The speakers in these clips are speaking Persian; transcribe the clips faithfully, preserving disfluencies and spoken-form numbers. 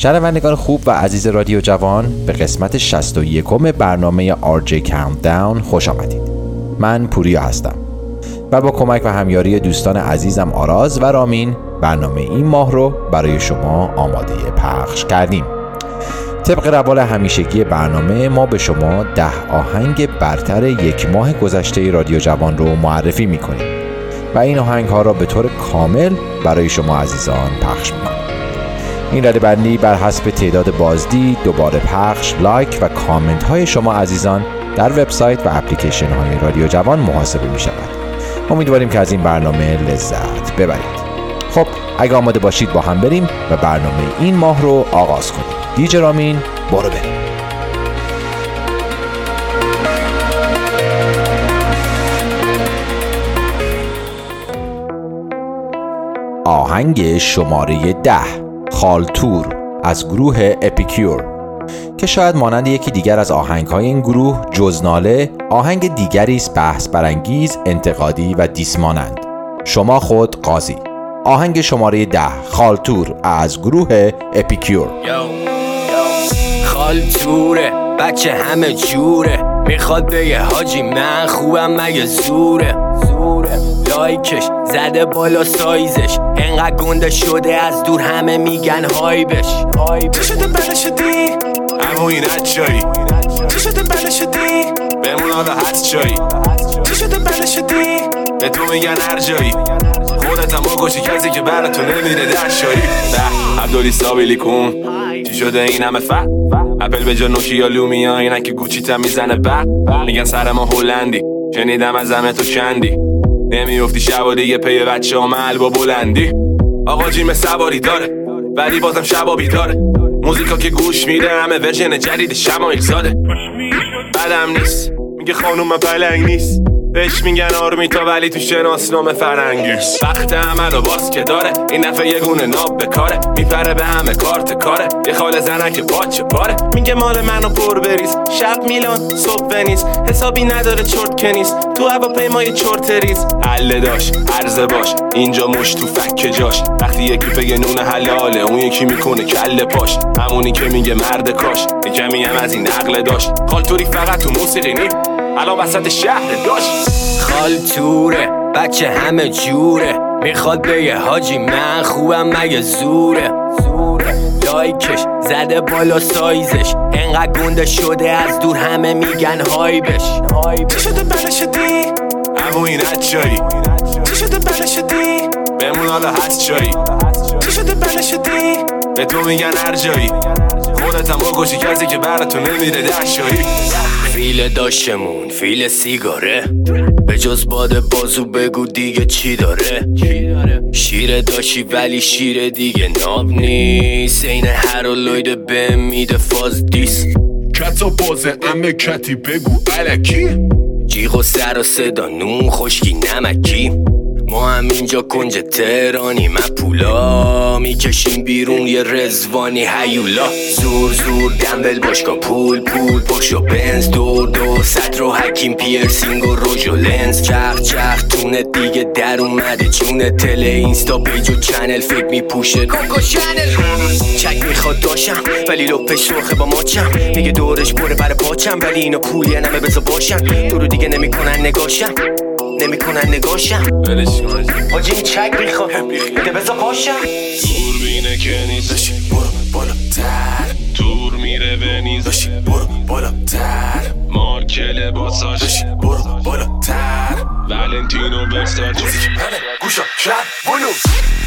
شنوندگان خوب و عزیز رادیو جوان، به قسمت شصت و یکم برنامه آر جی Countdown خوش آمدید. من پوریا هستم و با کمک و همیاری دوستان عزیزم آراز و رامین برنامه این ماه رو برای شما آماده پخش کردیم. طبق روال همیشگی برنامه ما به شما ده آهنگ برتر یک ماه گذشته رادیو جوان رو معرفی میکنیم و این آهنگ ها را به طور کامل برای شما عزیزان پخش میکنیم. این ردبندی بر حسب تعداد بازدید، دوباره پخش، لایک و کامنت های شما عزیزان در وبسایت و اپلیکیشن های رادیو جوان محاسبه می شود. امیدواریم که از این برنامه لذت ببرید. خب اگه آماده باشید با هم بریم و برنامه این ماه رو آغاز کنیم. دیجی رامین برو بریم. آهنگ شماره ده، خالتور از گروه اپیکیور، که شاید مانند یکی دیگر از آهنگ‌های این گروه جز ناله آهنگ دیگری است بحث برانگیز، انتقادی و دیسمانند. شما خود قاضی. آهنگ شماره ده، خالتور از گروه اپیکیور. خالتوره بچه همه جوره، میخواد بگه حاجی من خوبم مگه زوره زوره لایکش زده بالا سایزش، انقدر گنده شده از دور همه میگن هایبش. چه شده بله شدی؟ همون این هچایی. چه شده بله شدی؟ بمون حالا هست چایی. چه شده بله شدی؟ به تو میگن هر جایی، خودت هم بکشی کسی که برای تو نمیره در شایی. ده عبدالی سابیلی کن چی شده این همه فت؟ اپل به جا نوکی یا لومیا، اینه که گوچی تا میزنه بق. میگن سر ما هلندی، شنیدم از همه تو چندی، نمیافتی شب و دیگه پی بچه ها محل با بلندی. آقا جیم سواری داره ولی بازم شبا بیداره، موزیکا که گوش میده همه ورژن جدید شمایل زاده. بدم نیست میگه خانوم من پلنگ نیست، بهش میگن آرمیتا ولی تو شناسنامه فرنگی. وقت عمل و باز که داره این نفع یه گونه ناب بکاره، میپره به همه کارت کاره، یه خاله زنن که باچه پاره. میگه مال منو پر بریز، شب میلان صبح ونیز، حسابی نداره چرت کنیز، تو هواپیمای چرت ریز. حله داشت عرضه باش اینجا مش تو فک جاش، وقتی یکی بگه نون حلاله اون یکی میکنه کله پاش، همونی که میگه مرد کاش یکمی هم از این عقل داشت. خالتوری فقط تو موسیقی نی، الان وسط شهر داشت. خالتوره بچه همه جوره، میخواد بگه حاجی من خوبم مگه زوره زوره لایکش زده بالا سایزش، انقدر گنده شده از دور همه میگن هایبش. چه شده بله شدی؟ همون این هچایی. چه شده بله شدی؟ بمون حالا هست چایی. چه شده بله شدی؟ به تو میگن هر جایی، خودت هم بکشی کسی که برای تو نمیره در شایی. فیل داشتمون فیل سیگاره، به جز باد بازو بگو دیگه چی داره. شیر داشتی ولی شیر دیگه ناب نیست، این هرولوید به میده فاز دیست. کتا بازه امه کتی بگو الکی، جیغ و سر و صدا نون خشکی نمکی. ما هم اینجا کنج تهرانی، من پولا میکشیم بیرون یه رزوانی هیولا. زور زور دنبل باشگاه پول پول پشت و بنز، دور دور ست رو حکیم پیرسینگ و روژ و لنز. چخ چخ تونه دیگه در اومده چونه، تله اینستا پیج و چنل فکر میپوشه کوکو چنل. چک میخواد داشم ولی لپش سرخه با ماچم، میگه دورش پره بر پاچم ولی اینا پولی نمه بزا باشن، تو رو دیگه نمیکنن نگاشم نمیکنن نگاشم. حاجی این چک میخواد بده بزا پاشم. تور بینه که نیست داشی برو بالاتر، تور میره به نیز داشی برو بالاتر، مارک لباساش داشی برو بالاتر، ولنتینو برستارچ همه گوشا شب بلوز.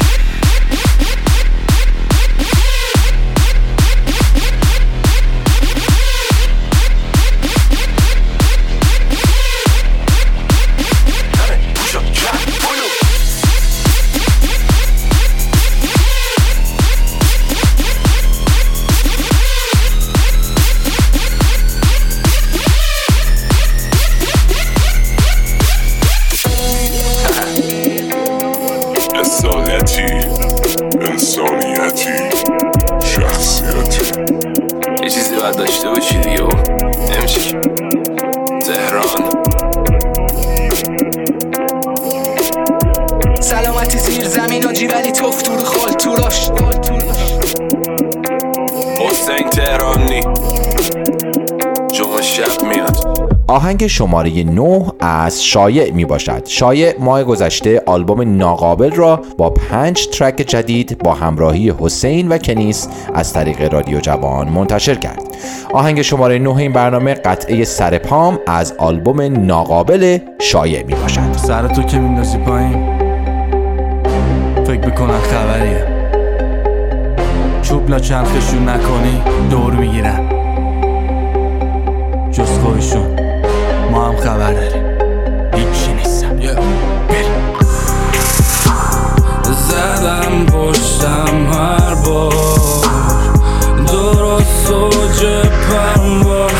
داشته باشی دیگه نمیشه. تهران سلامتی زیر زمین آجی ولی توف تو رو خالتوراش. شب میاد. آهنگ شماره نه از شایع می باشد. شایع ماه گذشته آلبوم ناقابل را با پنج ترک جدید با همراهی حسین و کنیس از طریق رادیو جوان منتشر کرد. آهنگ شماره نه این برنامه قطعه سر پام از آلبوم ناقابل شایع می باشد. سرتو که میندازی پایین فکر بکنن خبریه، چوب لا چرخشون نکنی دور میگیرن، جز خودشون ما هم خبر داریم هیچی نیستم. yeah. زدم پشتم هر بار درست و جپم باز،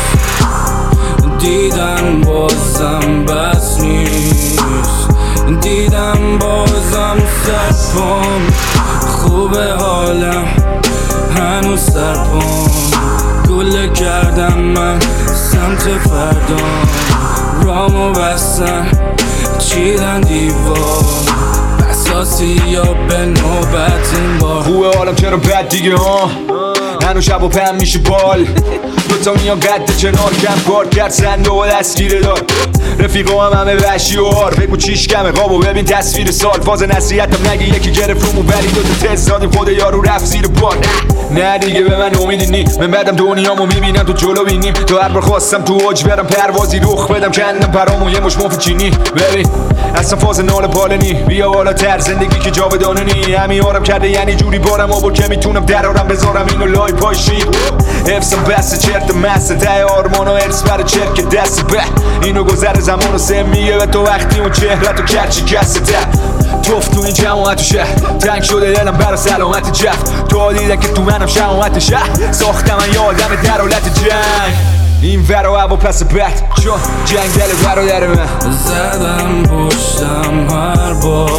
دیدن بازم بس نیست، دیدم بازم سرپام، خوبه حالم هنوز سرپام، گله کردم من سمت فردا، رامو بستن چیدن دیوار، بساسی یا به نوبت این بار. خوبه حالم چرا بد دیگه ها، هنو شب و پهم میشه بال، دوتا میان قد کنار کم کار کرد سنده و دستگیره دار، رفیقا هم همه وحشی و هار، بگو چیش کمه قابو ببین تصویر سال، فاز نصیحتم نگی یکی گرفت رومو ولی دوتا تست دادیم خود یارو رفت زیر بار. نه دیگه به من امیدی نی، من بعدم دنیامو میبینم تو جلو بینیم، تو هر بار خواستم تو اوج برم پروازی رخ بدم کندم پرامو یه مش مفت چینی، ببین اصلا فاز نال پالنی، بیا بالا تر زندگی که جاودانه نی، همین آرم کرده یعنی جوری بارم آورد که میتونم درارم بذارم اینو لای پاشی، حفظم بسته چرت مسته ته آرمان و ارس برای چرک دست به اینو گذر زمان و سه میگه به تو وقتی اون چهرت و کرچی کسته توف تو این جماعت و شهر، تنگ شده دلم برا سلامت جف، تو دیده که تو منم شماعت شهر، ساختم من یه آدم در حالت جنگ، این ورا هوا پس بد چون جنگل برادر من. زدم پشتم هر بار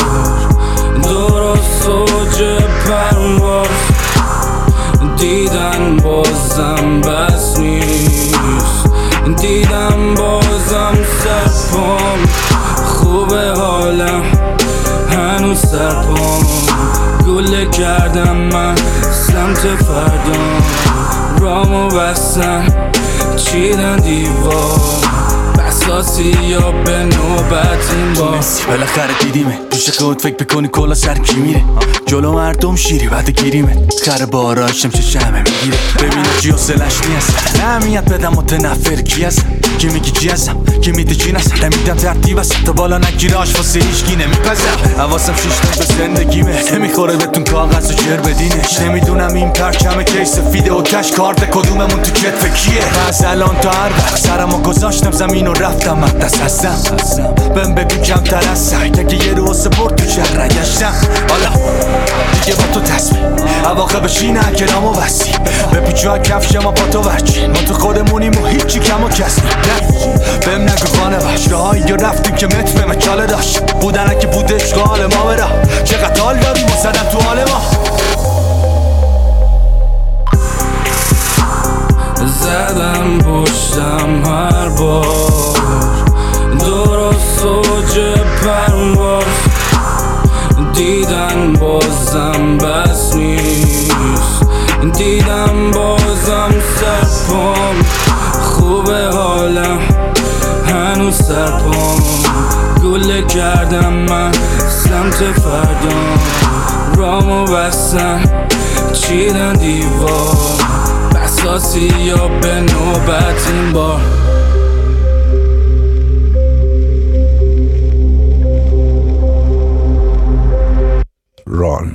درست و جپم باز، دیدن بازم بس نیست، دیدم بازم سرپام، خوبه حالم هنوز سرپام، گله کردم من سمت فردا، رامو بستن چیدن دیوار، بساسی یا به نوبت این بار. بالاخره دیدیمه پیش خود فکر بکنی کلا سر کی میره، جلو مردم شیری بعد گیریمه، خر باراشم چه شمه میگیره، ببینم چی حسلش نیست، نمیت بدم متنفر کی هستم، کی میگی چی هستم، کی میده چی نستم، نمیدم ترتیب است تا بالا نگیره آشفاسه هیچکی نمیپزم، حواسم شیشتن به زندگیمه، نمیخوره بهتون کاغذ و جر بدینش، نمیدونم این پرچم کیس فیده و کش کارت کدوممون تو کتف کیه، از الان تا هر وقت سرمو گذاشتم زمین و رفتم مقدس هستم، بهم بگو کمتر از سعی که یه رو سپورت تو شهر رگشتم، حالا دیگه با تو تصمیم عواقبش اینه که نامو بستی، به پیچو ها کفشم و با تو ورچین، ما تو خودمونیم و هیچی کم و کسی نه، بهم نگو خانه باش راهایی یا رفتیم که متر به مچاله داشت، بودنه که بوده اشغال ما برا، چقدر حال داریم و زدن تو حال ما. زدم پشتم هر بار درست و جپم باز، دیدن بازم بس نیست، دیدم بازم سرپام، خوبه حالم هنوز سرپام، گله کردم من سمت فردا، رامو بستن چیدن دیوار، بساسی یا به نوبت این بار. ران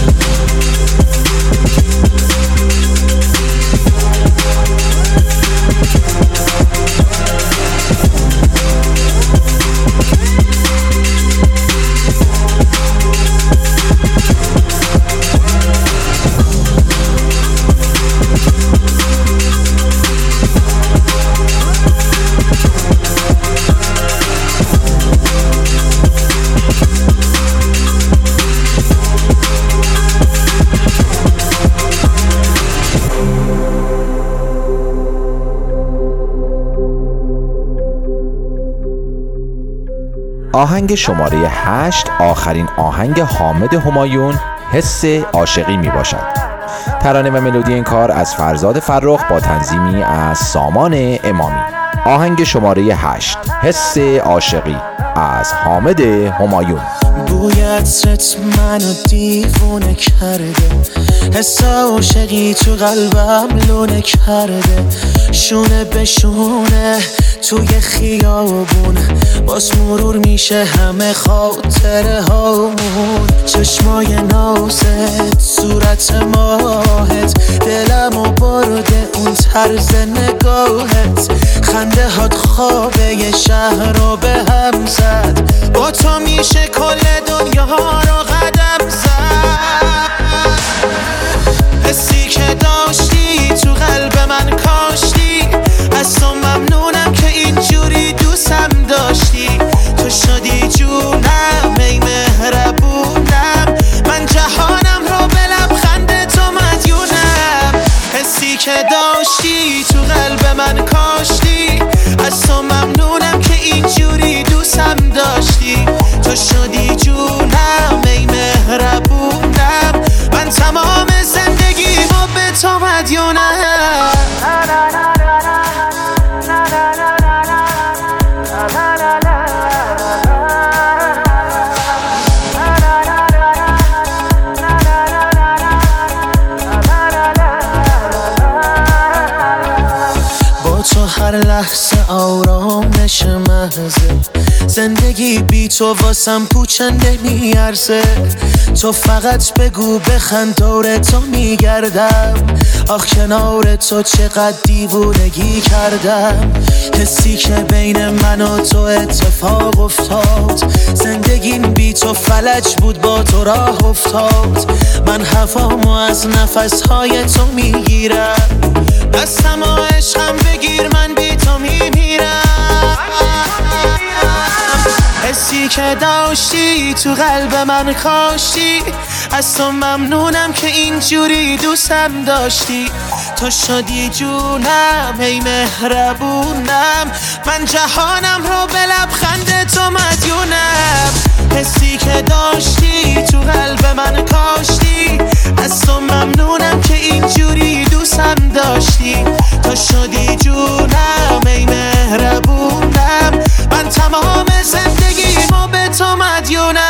آهنگ شماره هشت آخرین آهنگ حامد همایون حس عاشقی می باشد. ترانه و ملودی این کار از فرزاد فرخ با تنظیمی از سامان امامی. آهنگ شماره هشت، حس عاشقی از حامد همایون. بوی عطرت منو دیوونه کرده، حس عاشقی تو قلبم لونه کرده، شونه به شونه توی خیابونه، باز مرور میشه همه خاطره هامون. چشمای نازت، صورت ماهت، دلمو برده اون طرز نگاهت، خنده هات خوابه یه شهر رو به هم زد، با تو میشه کل دنیا رو قدم زد. حسی که داشتی تو قلب من کاشتی، از تو ممنونم که اینجوری دوستم داشتی، تو شدی جونم ای مهربونم، من جهانم رو به لبخند تو مدیونم. حسی که داشتی تو قلب من کاشتی، از تو ممنونم که اینجوری دوستم داشتی، تو شدی جونم ای مهربونم، من تمام زندگیمو به تو مدیونم. هر لحظه آرامش محضه، زندگی بی تو واسم پوچنده میارزه، تو فقط بگو بخند دور تو میگردم، آخ کنار تو چقدر دیوونگی کردم. حسی که بین من و تو اتفاق افتاد، زندگیم بی تو فلج بود با تو راه افتاد، من هوامو از نفسهای تو میگیرم، دستم و عشقم بگیر من بی تو میمیرم. حسی که داشتی تو قلب من کاشتی، از تو ممنونم که اینجوری دوستم داشتی، تو شدی جونم ای مهربونم، من جهانم رو به لبخند تو مدیونم. حسی که داشتی تو قلب من کاشتی، از تو ممنونم که اینجوری دوستم داشتی، تو شدی جونم ای مهربونم، من تمام زندگیمو به تو مدیونم.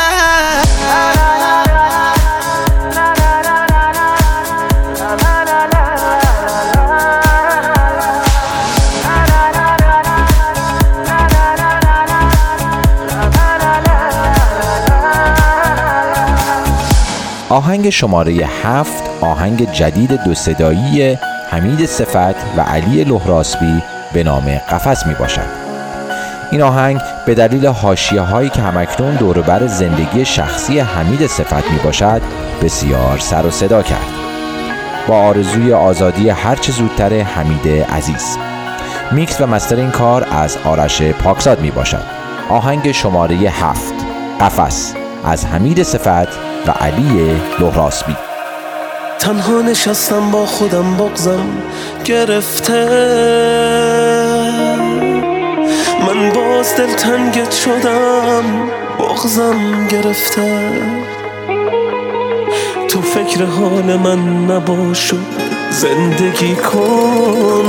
آهنگ شماره هفت، آهنگ جدید دو صدایی حمید صفت و علی لهراسبی به نام قفس می باشد. این آهنگ به دلیل حاشیه هایی که همکنون دور بر زندگی شخصی حمید صفت می باشد بسیار سر و صدا کرد. با آرزوی آزادی هرچه زودتر حمید عزیز. میکس و مستر این کار از آرش پاکزاد می باشد. آهنگ شماره هفت، قفس از حمید صفت و علی لهراسبی. تنها نشستم با خودم بغضم گرفته، من باز دلتنگت شدم بغضم گرفته، تو فکر حال من نباش و زندگی کن،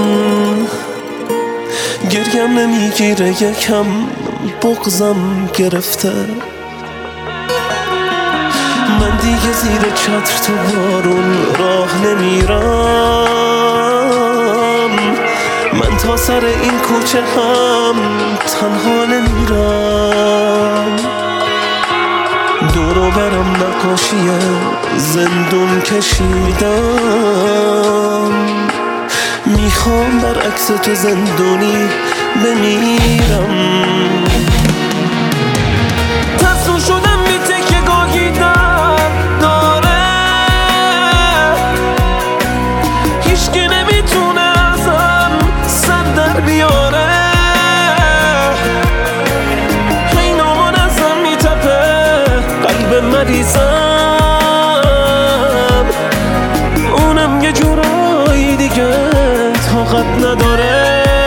گریم نمیگیره یکم بغضم گرفته، من دیگه زیر چتر تو بارون راه نمیرم، من تا سر این کوچه هم تنها نمیرم، دورو برم نقاشی زندون کشیدم، میخوام برعکس تو زندونی بمیرم. تصو شدم بی تکه گاهی در داره، هیچکی نمیتونه ازم سر در بیاره، هی نامان ازم میتپه قلب مریضم، اونم یه جورایی دیگه طاقت نداره،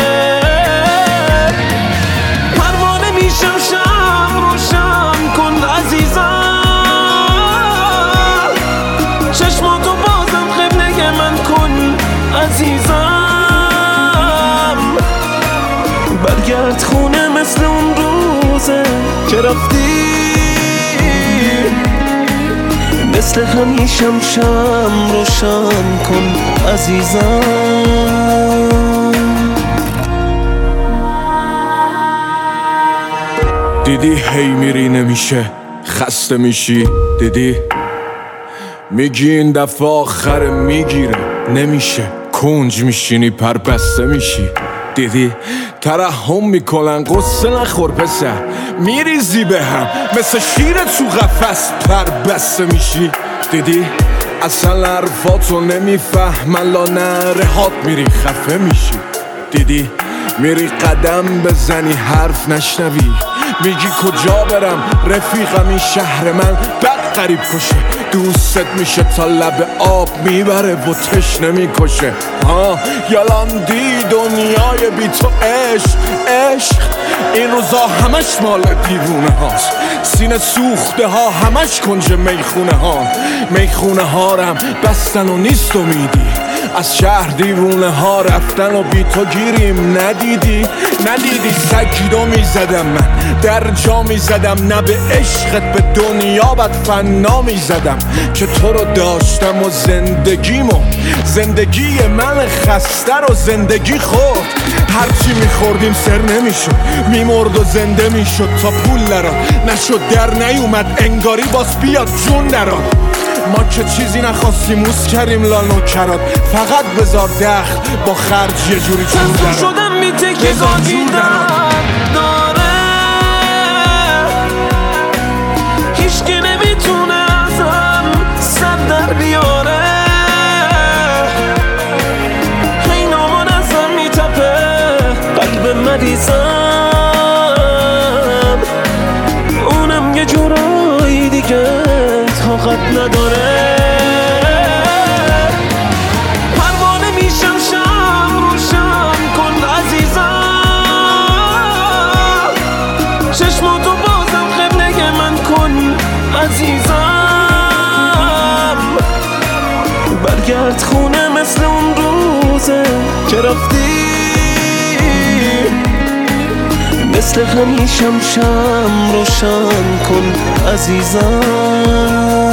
پروانه میشم شم روشن کن عزیزم، چشماتو بازم قبله عزیزم. برگرد خونه مثل اون روزه که رفتی، مثل همیشم شم روشن کن عزیزم. دیدی هی میری نمیشه، خسته میشی، دیدی میگی این دفعه آخر میگیره، نمیشه، کنج میشینی پر بسته میشی، دیدی ترحم میکنن قصه نخور پسر، میریزی به هم مثل شیر تو قفس پر بسته میشی، دیدی اصلا حرفاتو نمیفهمن لانه هات میری خفه میشی، دیدی میری قدم بزنی حرف نشنوی، میگی کجا برم رفیقم این شهر من بد قریب کشه، دوست میشه تا لب آب میبره و تشنه میکشه. ها یالان دی دنیای بی تو عشق عشق، این روزا همش مال دیوونه هاست، سینه سوخته ها همش کنج میخونه ها، میخونه ها رم بستن و نیست امیدی، از شهر دیوونه ها رفتن و بی تو گیریم، ندیدی ندیدی سگیدو میزدم من در جا میزدم، نه به عشقت به دنیا بد فنا میزدم که تو رو داشتم و زندگیمو، زندگی من خسته رو زندگی خورد، هرچی میخوردیم سر نمیشد، میمرد و زنده میشد تا پول نراد، نشد در نیومد انگاری باز بیاد جون نراد، ما که چیزی نخواستیم موس کریم لانو کراد، فقط بذار دخل با خرج یه جوری چون دراد، شدم میتکی زاگیدم داره، هیچکی نمیتونه ازم سر در بیاره، هی نامان ازم میتپه قلب مریضم، اونم یه جورایی دیگه طاقت نداره، پروانه میشم شم روشن کن عزیزم، چشماتو بازم قبله من کن عزیزم. برگرد خونه مثل اون روزه که رفتی، مثل همیشم شم روشن کن عزیزم.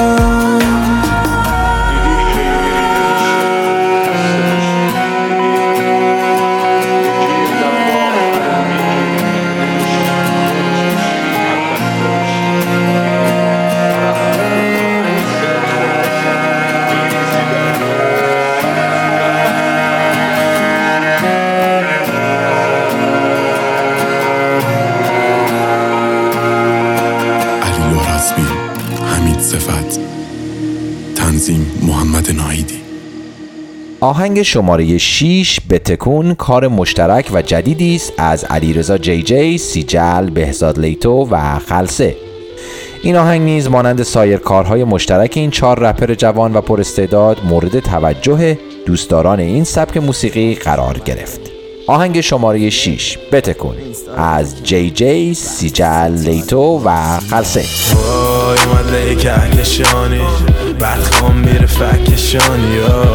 محمد ناهیدی. آهنگ شماره شش بتکون کار مشترک و جدیدی است از علیرضا جی جی، سیجل، بهزاد لیتو و خلسه. این آهنگ نیز مانند سایر کارهای مشترک این چهار رپر جوان و پراستعداد مورد توجه دوستداران این سبک موسیقی قرار گرفت. آهنگ شماره شش بتکون از جی جی، سیجل، لیتو و خلسه. وای اومده کهکشانی بعد خام میره فکشانی،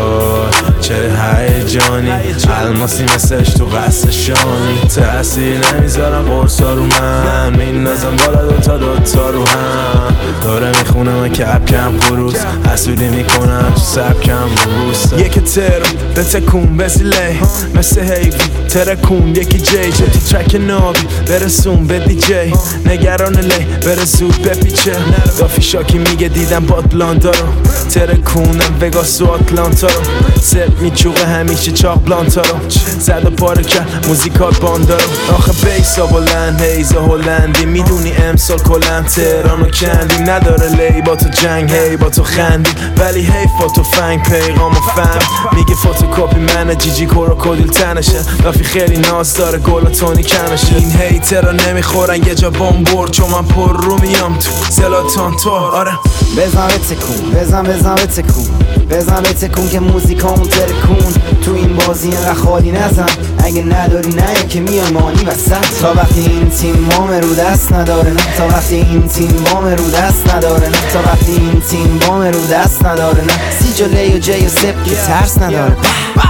چه هیجانی الماسی مثلش تو قصشانی، تأثیر نمیذارم قرصا رو من، میندازم بالا دوتا دوتا رو هم، داره میخونه من کپ کم خروس، حسودی میکنم تو سبکم روست، یکی تر بتکون بسیله مثل هیوی ترکون، یکی جی جی تو ترک نابی برسون به دی جی، نگران لی بره زود بپیچه، دافی شاکی میگه دیدم باتلانتا رو، ترکونم وگاس و آتلانتا رو، سر میچوقه همیشه چاق بلانتا رو، زد و پاره کرد موزیکات باندا رو، آخه بیسا بلند هیزا هلندی، میدونی امسال کلم تهران و کندیم، نداره لی با تو جنگ هی با تو خندیم، ولی هی فاتو فنگ پیغام و فهم، میگه فوتوکاپی منه جیجی کروکودیل تنشه، دافی خیلی ناز داره گل و تونی کمشه، این هیترا نمیخورن یه جا بامبور، چون من پر رو میام تو زلاتان تو، آره بزن بتکون بزن بزن بتکون بزن بتکون که موزیکامون ترکون، تو این بازی اینقدر خالی نزن، اگه نداری نه که میای مانی وسط، تا وقتی این تیم بام رو دست نداره نه، تا وقتی این تیم بام رو دست نداره نه، تا وقتی این تیم بام رو دست نداره نه، سی جلوی و جی و سپ که ترس نداره،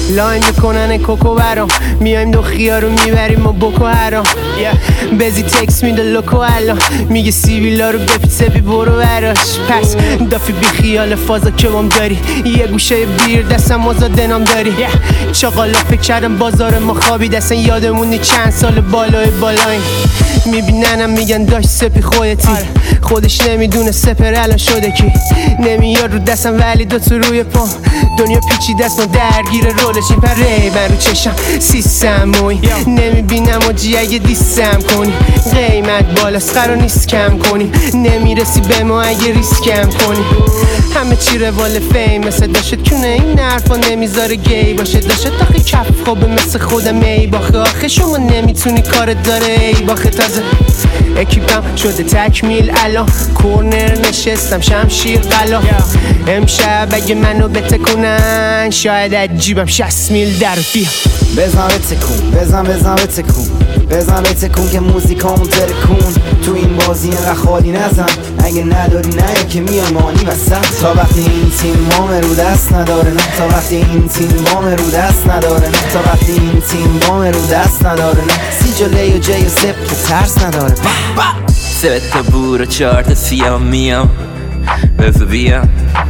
لاین میکنن کوکو برام، میایم دو خیار رو میبریم و بکو هرام. بزی تکس میده لوکو الان، میگه سیبیلا رو بپیسه بی برو براش. پس دافی بی خیال فازا که بام داری، یه گوشه بیر دستم آزاده نام داری. چاقالا فکر کردم بازار ما خوابید، اصلا یادمونی چند سال بالای بالایم. میبیننم میگن داشت سپی خودتی، خودش نمیدونه سپر الان شده کی. نمیاد رو دستم ولی دو تو روی پام، دنیا پیچی دست ما درگیر رولشیم. پره من رو چشم سیستم موی نمیبینم و جی اگه دیستم کنی. قیمت بالاست قرار نیست کم کنی، نمیرسی به ما اگه ریسکم کنی. همه چی روال فیم مثل داشت کونه، این حرفا نمیذاره گی باشه. داشت آخه کف خوبه مثل خودم ای باخه. آخه شما نمیتونی کارت داره ای باخه. تازه اکیپم شده تکمیل الان، کورنر نشستم شمشیر قلا. امشب اگه منو بتکونن شاید عجیبم شصت میل در بیا. بزن بتکون بزن بزن بتکون بزن بتکون که موزیکامون ترکون. تو این بازی اینقدر خالی نزن، اگه نداری نه که میامانی وسط. تا وقتی این تیم بام رو دست نداره نه، تا وقتی این تیم بام رو دست نداره نه، تا وقتی این تیم بام رو دست نداره نه. سی جلوی و جی و سپ که ترس نداره. سه تا بور و چهار تا سیام میام بزو بیام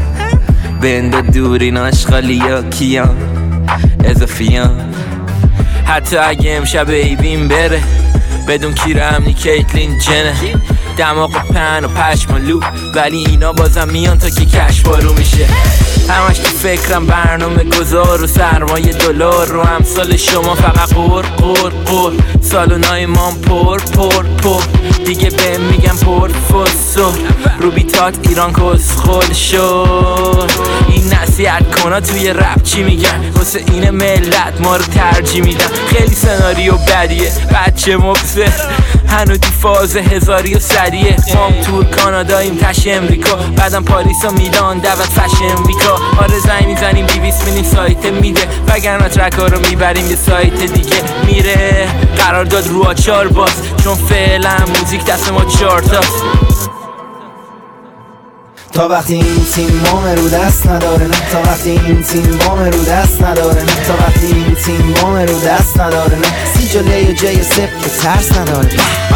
بند دورین آشغالی ها کیام اضافیام. حتی اگه امشب ایبیم بره بدون کیر امنی کیتلین جنه. دماغ پن و پشم و لو ولی اینا بازم میان تا که کش بارو میشه. همش تو فکرم برنامه گذار و سرمایه دلار رو امثال شما فقط قور قور قور. سالونای مام پر پر پر دیگه بهم میگم پر فسو. رو بیتاک ایران کسخل شد. این نصیحت کنا توی رپ چی میگن واسه این ملت ما رو ترجیح میدن. خیلی سناریو بدیه بچه مبزر هنو تو فاز هزاری و سریه. مام تور کاناداییم تش امریکا، بعدم پاریس و میلان دعوت فش امریکا. آره زنگ میزنیم بیویس میلین سایت میده، وگرنه ترکا رو میبریم یه سایت دیگه میره. قرار داد رو آچار باز چون فعلا موزیک دست ما چارتاست. تا وقتی این تیم بام رو دست نداره نه، تا وقتی این تیم بام رو دست نداره نه، تا وقتی این تیم بام رو دست نداره نه. سی جلوی و جی و سپ که ترس نداره.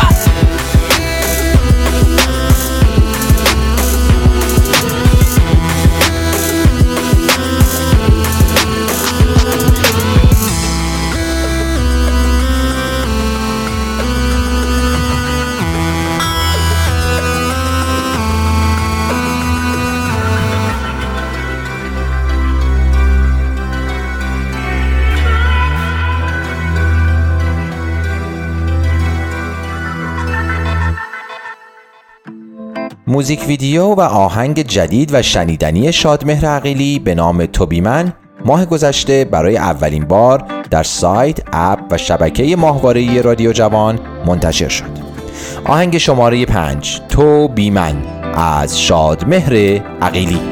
موزیک ویدیو و آهنگ جدید و شنیدنی شادمهر عقیلی به نام تو بی من ماه گذشته برای اولین بار در سایت، اپ و شبکه ماهواره‌ای رادیو جوان منتشر شد. آهنگ شماره پنج تو بی من از شادمهر عقیلی.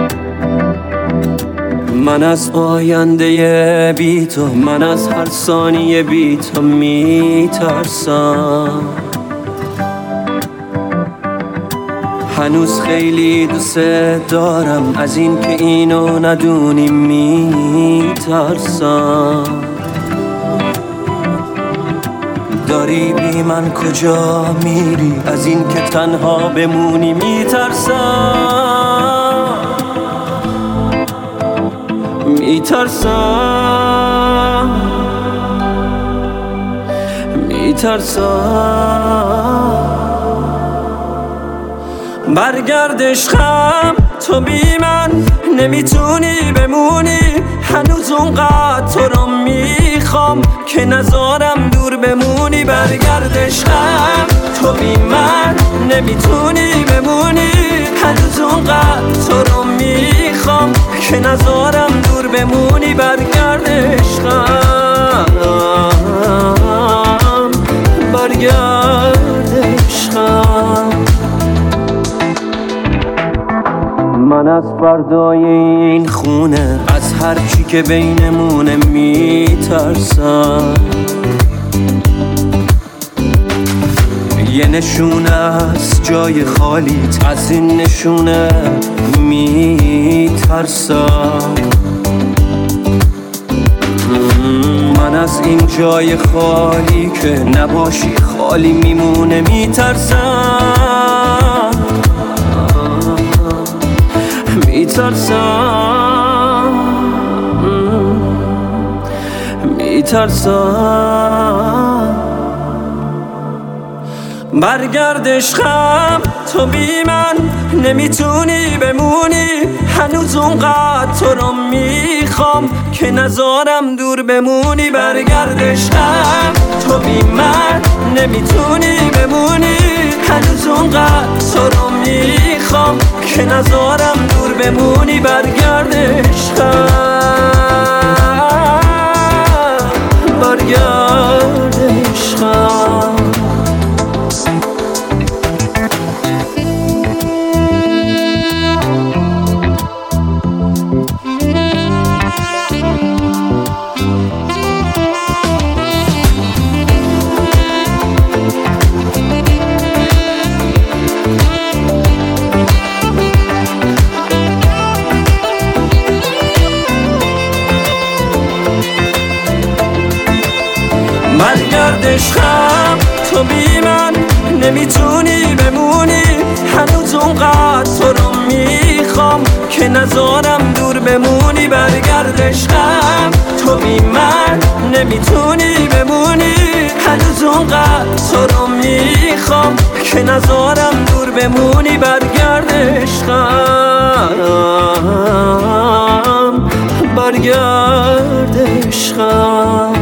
من از آینده بی تو، من از هر ثانیه بی تو میترسم. هنوز خیلی دوست دارم، از این که اینو ندونی میترسم. داری بی من کجا میری، از این که تنها بمونی میترسم. میترسم میترسم برگرد عشقم تو بی من نمیتونی بمونی. هنوز اونقدر تو رو میخوام که نذارم دور بمونی. برگرد عشقم تو بی من نمیتونی بمونی. هنوز اونقدر تو رو میخوام که نذارم دور بمونی. برگرد عشقم برگرد عشقم. من از فردای این خونه، از هر چی که بینمونه میترسم. یه نشونه از جای خالیت، از این نشونه میترسم. من از این جای خالی که نباشی خالی میمونه میترسم میترسم میترسم برگرد عشقم تو بی من نمیتونی بمونی هنوز اونقدر تو رو میخوام که نذارم دور بمونی برگرد عشقم تو بی من نمیتونی بمونی هنوز اونقدر تو رو میخوام که نذارم دور بمونی برگرد عشقم برگرد عشقم برگرد عشقم تو بی من نمیتونی بمونی هنوز اونقدر تو رو میخوام که نذارم دور بمونی برگرد عشقم تو بی من نمیتونی بمونی هنوز اونقدر تو رو میخوام که نذارم دور بمونی برگرد عشقم برگرد عشقم.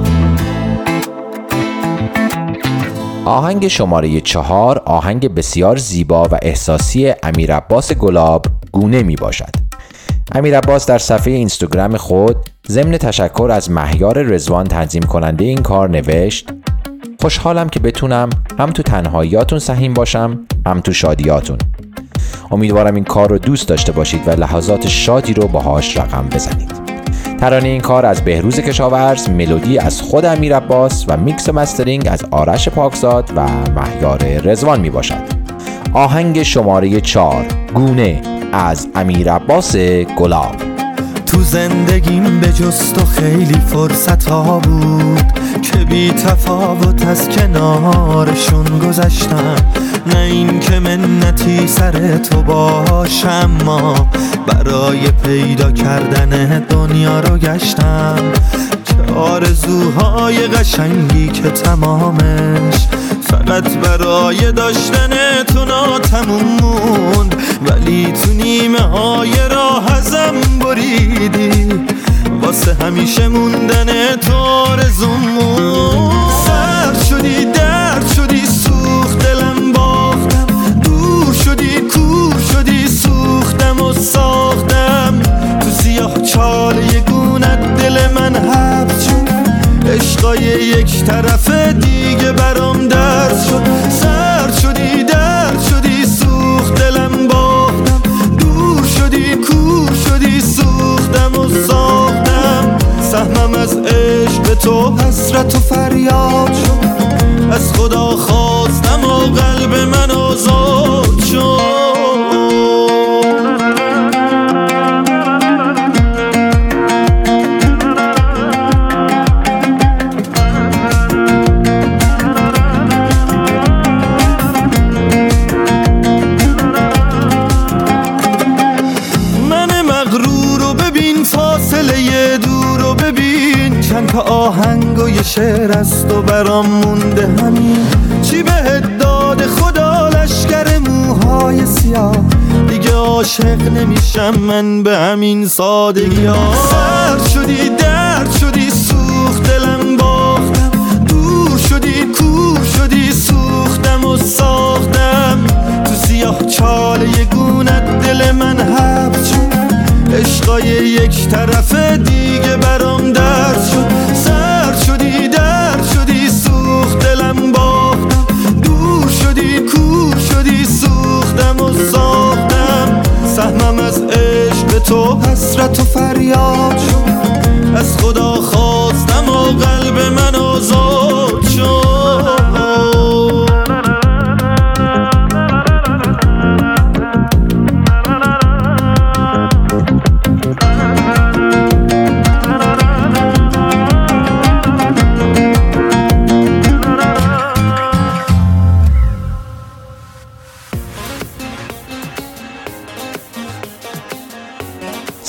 آهنگ شماره چهار آهنگ بسیار زیبا و احساسی امیر عباس گلاب گونه می باشد. امیر عباس در صفحه اینستاگرام خود ضمن تشکر از مهیار رضوان تنظیم کننده این کار نوشت: خوشحالم که بتونم هم تو تنهاییاتون سهیم باشم هم تو شادیاتون. امیدوارم این کار رو دوست داشته باشید و لحظات شادی رو باهاش رقم بزنید. ترانه این کار از بهروز کشاورز، ملودی از خود امیر عباس و میکس و مسترینگ از آرش پاکزاد و مهیار رضوان می باشد. آهنگ شماره چهار گونه از امیر عباس گلاب. تو زندگیم به جز تو خیلی فرصت ها بود که بی تفاوت از کنارشون گذشتم، نه این که منتی سر تو باشم، ما برای پیدا کردن دنیا رو گشتم. چه آرزوهای قشنگی که تمامش فقط برای داشتن تو ناتموم موند، ولی تو نیمه های راه ازم بریدی، واسه همیشه موندن تو آرزوم موند. سرد شدی، درد شدی، سوخت دلم باختم، دور شدی، کور شدی، سوختم و ساختم. تو سیاه چاله گونت دل من حبس شد، عشقای یک طرفه دیگه برام درس شد. سرد شدی، درد شدی، سوخت دلم باختم، دور شدی، کور شدی، سوختم و ساختم. سهمم از عشق به تو حسرت و فریاد شد، از خدا خواستم و قلب من آزاد شد. آهنگ و یه شعر است و برام مونده همین، چی بهت داده خدا لشکر موهای سیاه، دیگه عاشق نمیشم من به همین سادگی ها. سرد شدی، درد شدی، سوخت دلم باختم، دور شدی، کور شدی، سوختم و ساختم. تو سیاه چاله گونت دل من حبس شد، عشقای یک طرفه دیگه برام درد شد. سرد شدی، درد شدی، سوخت دلم باختم، دور شدی، کور شدی، سوختم و ساختم. سهمم از عشق به تو حسرت و فریاد شد، از خدا خواستم و قلب من آزاد شد.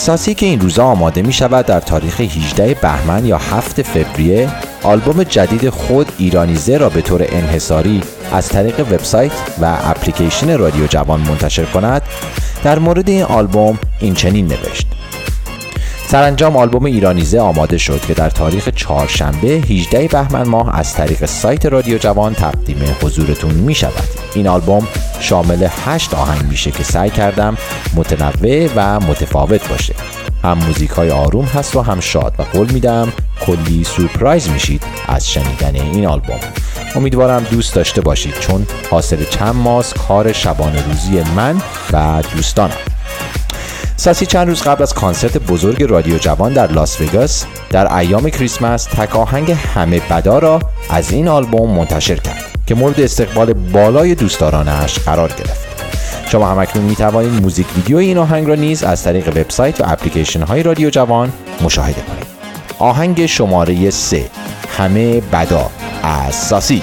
ساسی که این روزا آماده می شود در تاریخ هجدهم بهمن یا هفتم فوریه آلبوم جدید خود ایرانیزه را به طور انحصاری از طریق وبسایت و اپلیکیشن رادیو جوان منتشر کند، در مورد این آلبوم این چنین نوشت: سرانجام آلبوم ایرانیزه آماده شد که در تاریخ چهارشنبه هجدهم بهمن ماه از طریق سایت رادیو جوان تقدیم حضورتون می شود. این آلبوم شامل هشت آهنگ میشه که سعی کردم متنوع و متفاوت باشه. هم موزیک های آروم هست و هم شاد و قول میدم کلی سورپرایز میشید از شنیدن این آلبوم. امیدوارم دوست داشته باشید چون حاصل چند ماه کار شبانه روزی من و دوستانم. ساسی چند روز قبل از کنسرت بزرگ رادیو جوان در لاس وگاس در ایام کریسمس تک آهنگ همه بدا را از این آلبوم منتشر کرد که مورد استقبال بالای دوستدارانش قرار گرفت. شما هم اکنون می توانید موزیک ویدیو این آهنگ را نیز از طریق وبسایت و اپلیکیشن های رادیو جوان مشاهده کنید. آهنگ شماره سه، همه بدا از ساسی.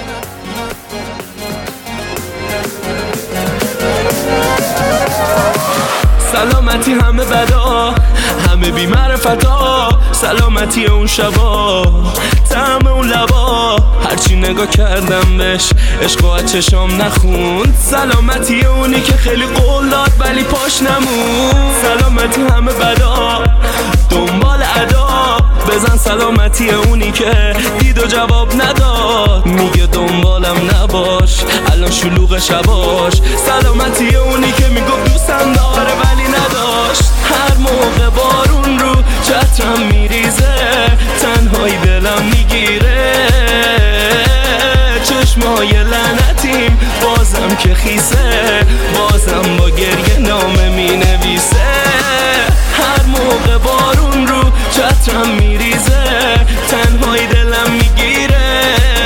سلامتی همه بدا، همه بی معرفتا، سلامتی اون شبا، طعم اون لبا، هرچی نگاه کردم بهش عشق و چشام نخوند. سلامتی اونی که خیلی قول داد ولی پاش نموند. سلامتی همه بدا، دنبال ادا، بزن سلامتی اونی که دید و جواب نداد. میگه دنبالم نباش الان شلوغ شباش. سلامتی اونی که میگفت دوستم داره ولی نداشت. هر موقع بارون رو چترم میریزه، تنهایی دلم میگیره. چشمای لعنتیم بازم که خیسه، بازم با گریه نامه مینویسه. هر موقع بارون رو چترم میریزه، تنهایی دلم میگیره.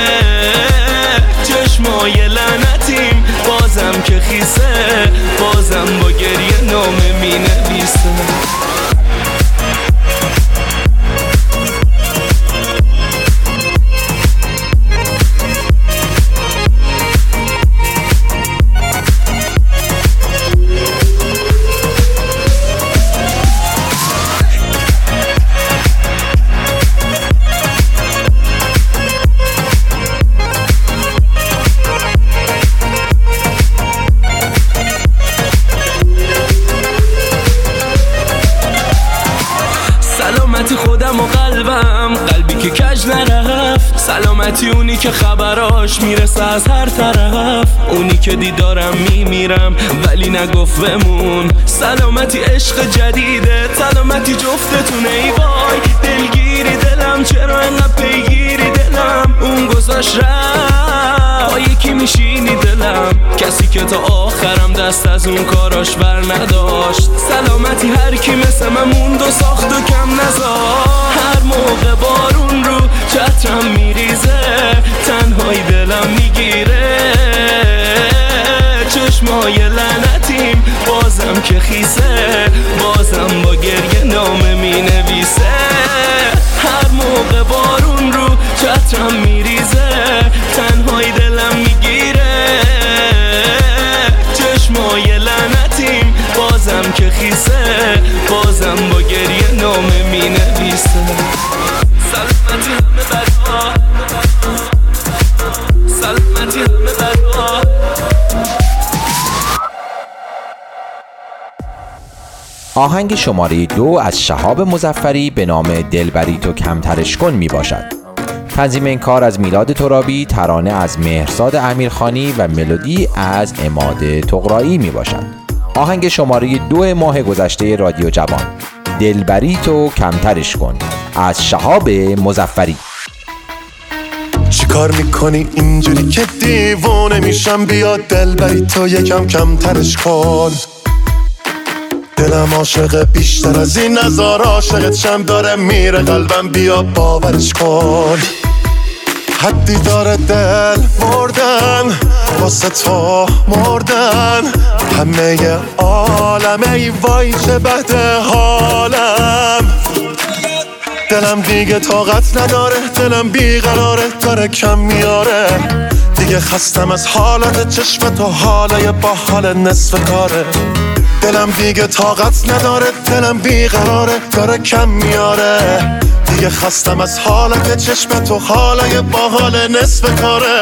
چشمای لعنتیم بازم که خیسه، بازم با گریه نامه مینویسه. خودم و قلبم، قلبی که کج نرفت. سلامتی اونی که خبراش میرسه از هر طرف، اونی که دیدارم میمیرم ولی نگفت بمون. سلامتی عشق جدیده، سلامتی جفتتونه. ای وای دلگیری دلم، چرا انقدر پیگیری دلم. اون گذاشت رفت، با یکی میشینی دلم، کسی که تا آخرم دست از اون کاراش بر نداشت. سلامتی هر کی مثل من موند و ساخت و کم نذاشت. هر موقع بارون رو چترم میریزه، تنهایی دلم میگیره. چشمای لعنتیم بازم که خیسه، بازم با گریه نامه مینویسه. هر موقع بارون رو چترم میریزه، تنهایی دلم میگیره. چشمای لعنتیم بازم که خیسه، بازم با گریه نامه مینویسه. سلامتی همه بدا، سلامتی همه بدا. آهنگ شماره دو از شهاب مظفری به نام دلبری تو کمترش کن می باشد. تنظیم این کار از میلاد ترابی، ترانه از مهرزاد امیرخانی و ملودی از عماد طغرایی می باشد. آهنگ شماره دو ماه گذشته رادیو جوان، دلبری تو کمترش کن از شهاب مظفری. چی کار میکنی اینجوری که دیوونه میشم؟ بیا دلبری تو یکم کمترش کن. دلم عاشق بیشتر از این نظار، عاشقت شم داره میره قلبم، بیا باورش کن. حدی داره دل مردن، واسه تو مردن همه عالم. ای وای چه بده حالم، دلم دیگه طاقت نداره، دلم بیقراره داره کم میاره. دیگه خستم از حالت چشمت و حاله با حال نصف کاره. دلم دیگه طاقت نداره، دلم بیقراره داره کم میاره. دیگه خستم از حالت چشم تو، حالای باحال نصف کاره.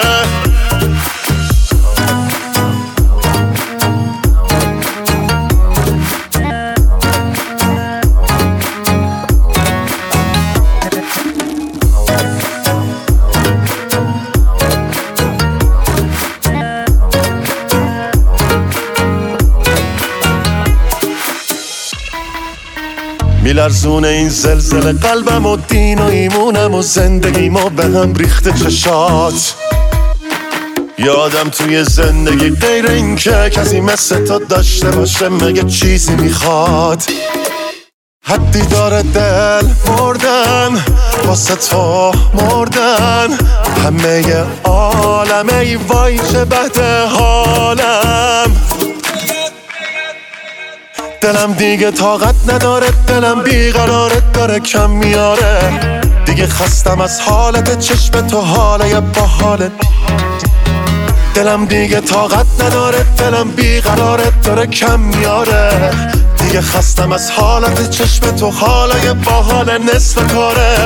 میلرزونه این زلزله قلبم و دین و ایمونم و زندگیم و به هم ریخته چشات. یادم توی زندگی غیر این که کسی مثل تو داشته باشه مگه چیزی میخواد. حدی داره دل مردن واسه تو مردن، همه عالم ای وای چه بده حالم. دلم دیگه طاقت نداره، دلم بیقراره داره کم میاره. دیگه خستم از حالت چشم تو، حالای باحالت. دلم دیگه طاقت نداره، دلم بیقراره داره کم میاره. دیگه خستم از حالت چشم تو، حالای باحال نصف کاره.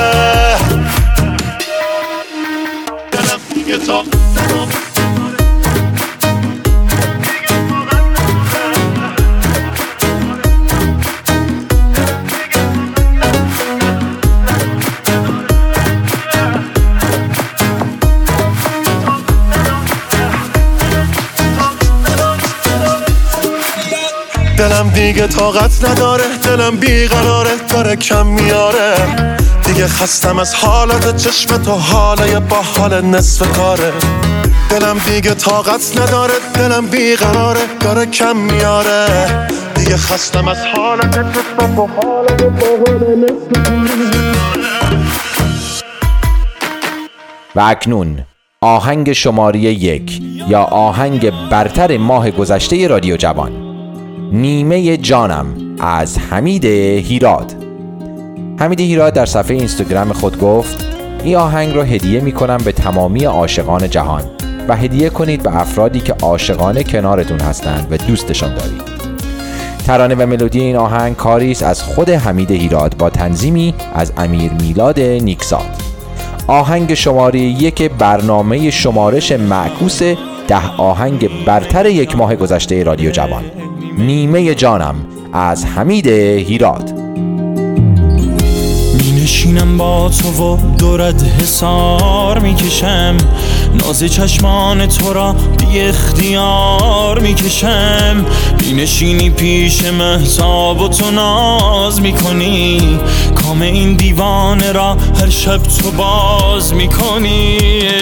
دلم دیگه طاقت نداره. دلم دیگه طاقت نداره، دلم بیقراره داره کم میاره. دیگه خستم از حالت چشم تو، حالای باحال نصف کاره. دلم دیگه طاقت نداره، دلم بیقراره داره کم میاره. دیگه خستم از حالت چشم تو، حالای باحال نصف کاره. و اکنون آهنگ شماره یک یا آهنگ برتر ماه گذشته رادیو جوان، نیمه جانم از حمید هیراد. حمید هیراد در صفحه اینستاگرام خود گفت این آهنگ رو هدیه میکنم به تمامی عاشقان جهان و هدیه کنید به افرادی که عاشقانه کنارتون هستند و دوستشان دارید. ترانه و ملودی این آهنگ کاری است از خود حمید هیراد با تنظیمی از امیر میلاد نیکزاد. آهنگ شماره یک برنامه شمارش معکوس ده آهنگ برتر یک ماه گذشته رادیو جوان، نیمه جانم از حمید هیراد. می نشینم با تو و دورت حسار میکشم، ناز چشمان تو را بی اختیار میکشم. می نشینی پیش مهتاب و تو ناز میکنی، کام این دیوانه را هر شب تو باز میکنی.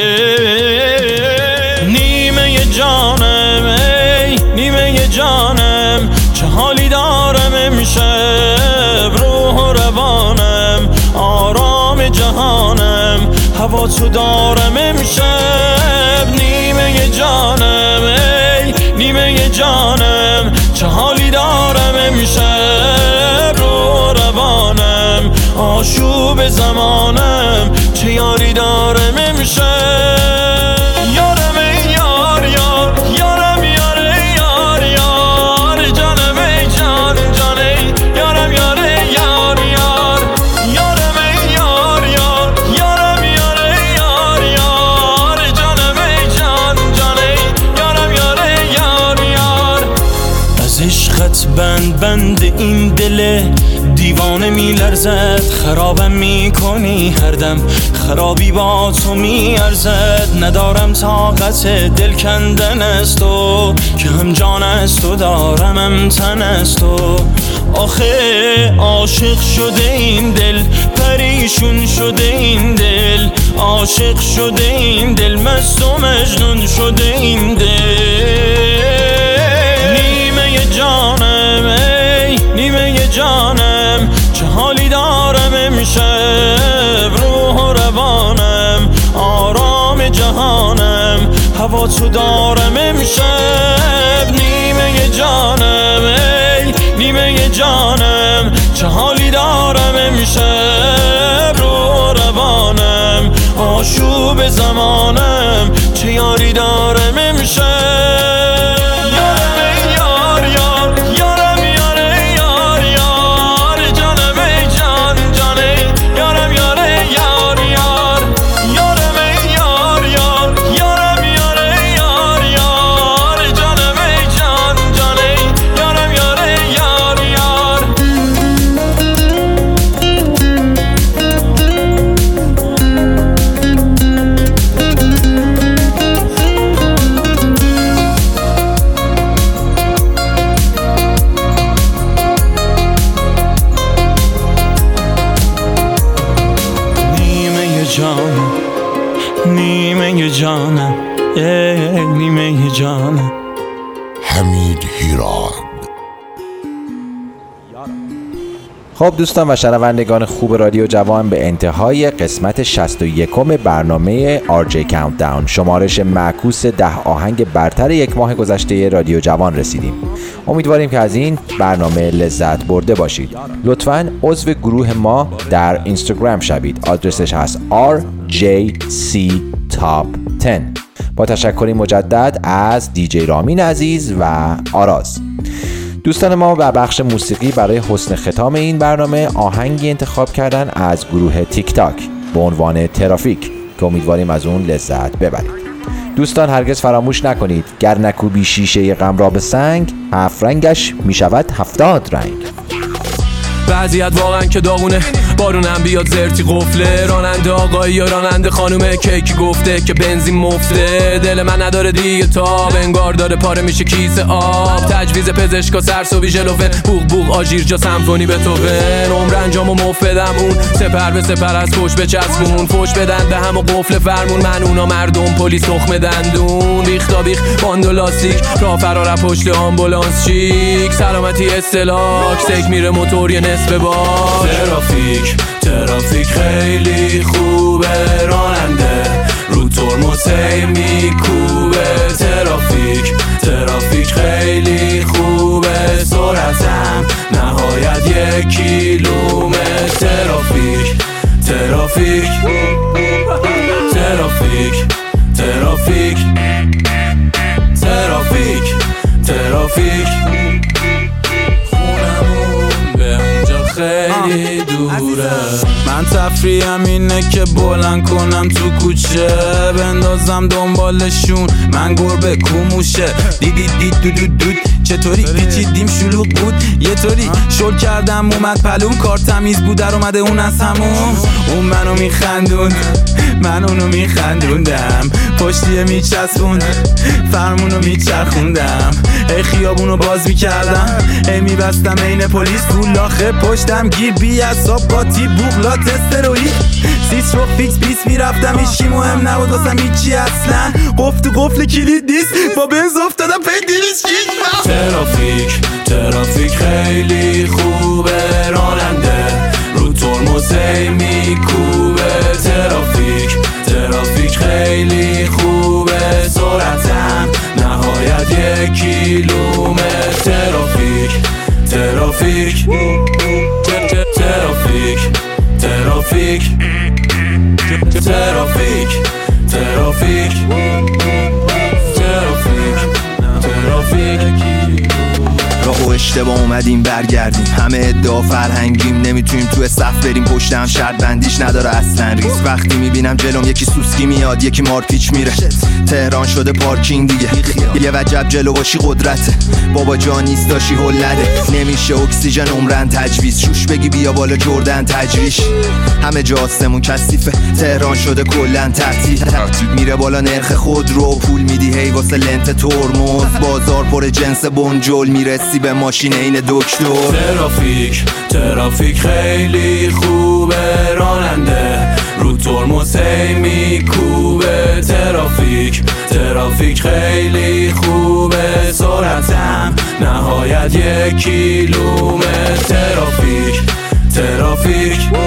نیمه جانم ای نیمه جانم، چه حالی دارم امشب، روح و روانم آرام جهانم، هوا تو دارم امشب. نیمه جانم ای نیمه جانم، چه حالی دارم امشب، روح و روانم آشوب زمانم، چه یاری دارم امشب. بند بند این دل دیوانه می لرزد، خرابم می کنی هر دم، خرابی با تو می ارزد. ندارم طاقت دل کندن از تو، که هم جان از تو دارم هم تن از تو. آخه عاشق شده این دل، پریشون شده این دل، عاشق شده این دل، مست و مجنون شده این دل. نیمه جانم ای نیمه جانم، چه حالی دارم امشب، روح و روانم آرام جهانم، هوا تو دارم امشب. نیمه جانم ای نیمه جانم، چه حالی دارم امشب، روح و روانم آشوب زمانم، چه یاری دارم امشب. یارم ای یار یار یارم خب دوستان و شنوندگان خوب رادیو جوان، به انتهای قسمت شصت و یکم برنامه آر جی کاونتداون، شمارش معکوس ده آهنگ برتر یک ماه گذشته رادیو جوان رسیدیم. امیدواریم که از این برنامه لذت برده باشید. لطفاً عضو گروه ما در اینستاگرام شوید. آدرسش هست آر جی سی تاپ ده. با تشکری مجدد از دیجی رامین عزیز و آراز. دوستان ما و بخش موسیقی برای حسن ختام این برنامه آهنگی انتخاب کردن از گروه تیک تاک به عنوان ترافیک که امیدواریم از اون لذت ببرید. دوستان هرگز فراموش نکنید گر نکوبی شیشه غم را به سنگ، هفت رنگش می شود هفتاد رنگ. وضعیت واقعا که داغونه، بارونم بیاد زرتی قفله، راننده آقایی یا راننده خانومه کیکی گفته که بنزین مفته، دل من نداره دیگه تاب، انگار داره پاره میشه کیسه آب، تجویز پزشکا سرسوبی ژلوفن، بوق بوق آژیر جا سمفونی بتوون، عمر انجامو مف بدم اون سپر به سپر از پشت بچسبون، فوش بدن به هم و قفل فرمون، من اونا مردم پلیس تخم دندون، ریختا بیخ باندو لاستیک، راه فرار پشت آمبولانس چیک، سلامتی استلاک، سیک میره موتور یه نصف بار، ترافیک ترافیک خیلی خوبه، راننده رو ترمز هی میکوبه، ترافیک ترافیک خیلی خوبه، سرعتم نهایت یک کیلومتر، ترافیک ترافیک ترافیک ترافیک ترافیک ترافیک خیلی دوره. من تفریحم اینه که بلند کنم تو کوچه، بندازم دنبالشون من گربه کوموشه، دیدی دید دو دو دود چطوری پیچیدیم شلوغ بود، یه طوری شل کردم اومد پلوم، کار تمیز بود در اومده اون از همون، اون منو میخندون من اونو میخندوندم، پشتیه میچسبون فرمونو میچرخوندم، ای خیابونو باز میکردم ای میبستم این پلیس، پول لاخه پشتم گیر بی اصاب باتی بوغلا تستروی سیس رو فیکس بیس میرفتم، ایشی مهم نبود واسم هیچی اصلا، قفل تو قفل کلید نیست با بنز افتادم پی دیویس شیش. ترافیک ترافیک خیلی خوبه، راننده رو ترمز هی میکوبه، ترافیک ترافیک خیلی خوبه، سرعتم نهایت یک کیلومتر، ترافیک ترافیک ترافیک ترافیک ترافیک ترافیک ترافیک راه و اشتباه اومدیم برگردیم، همه ادعا فرهنگیم، نمیتونیم تو صف بریم پشت هم، شرط بندیش نداره اصلا ریس، وقتی میبینم جلوم یکی سوسکی میاد یکی مارپیچ میره، تهران شده پارکینگ دیگه، یه وجب جلو باشی قدرته، بابا جان نیست داشی هلده، نمیشه اکسیژن عمرن تجویز، شوش بگی بیا بالا جردن تجریش، همه جا آسمون کثیفه، تهران شده کلن تعطیل، میره بالا نرخ خود رو پول میدی هی واسه لنت ترمز، بازار پر جنس بنجل میرسی به ماشین این دکتر، ترافیک ترافیک خیلی خوبه، راننده رو ترمز هی میکوبه، ترافیک ترافیک خیلی خوبه، سرعتم نهایت یک کیلومتر، ترافیک ترافیک